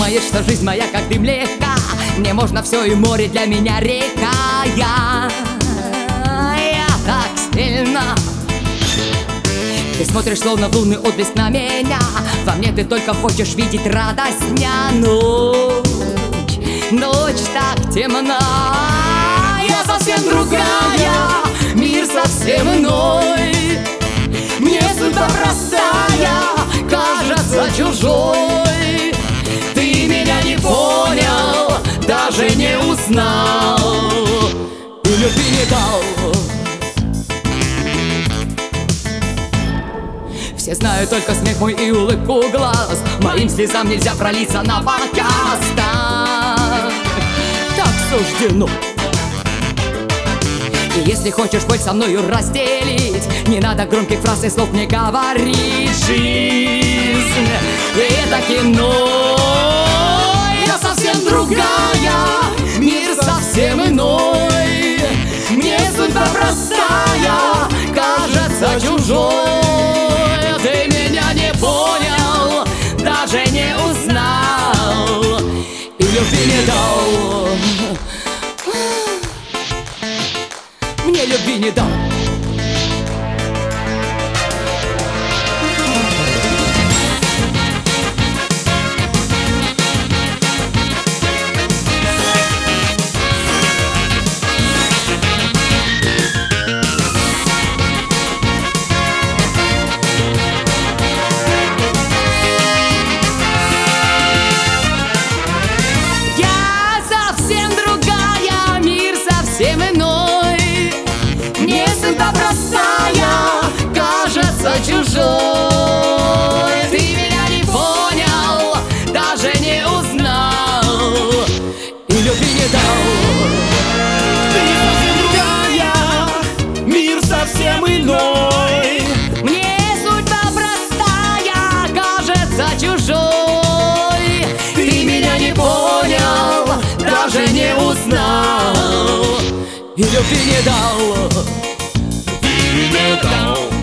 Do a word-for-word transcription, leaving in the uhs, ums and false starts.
думаешь, что жизнь моя как дым легка? Мне можно все, и море для меня река. Я, я так сильно. Ты смотришь, словно в лунный отблеск на меня. Во мне ты только хочешь видеть радость дня. Ночь, ночь так темна. Я совсем другая, мир совсем иной. Мне судьба простая кажется чужой. Ты меня не понял, даже не узнал, и любви не дал. Все знают только смех мой и улыбку глаз. Моим слезам нельзя пролиться на показ. Так, так суждено. И если хочешь боль со мною разделить, не надо громких фраз и слов мне говорить. Жизнь — это кино. Я совсем другая, мир совсем иной. Мне судьба простая кажется чужой. Ты меня не понял, даже не узнал, и любви не дал. Мне любви не дал. Совсем иной. Мне судьба простая кажется чужой. Ты меня не понял, даже не узнал, и любви не дал. Ты совсем другая, мир совсем иной. Мне судьба простая кажется чужой. Ты меня не понял, даже не узнал, и любви не дал. Любви не дал.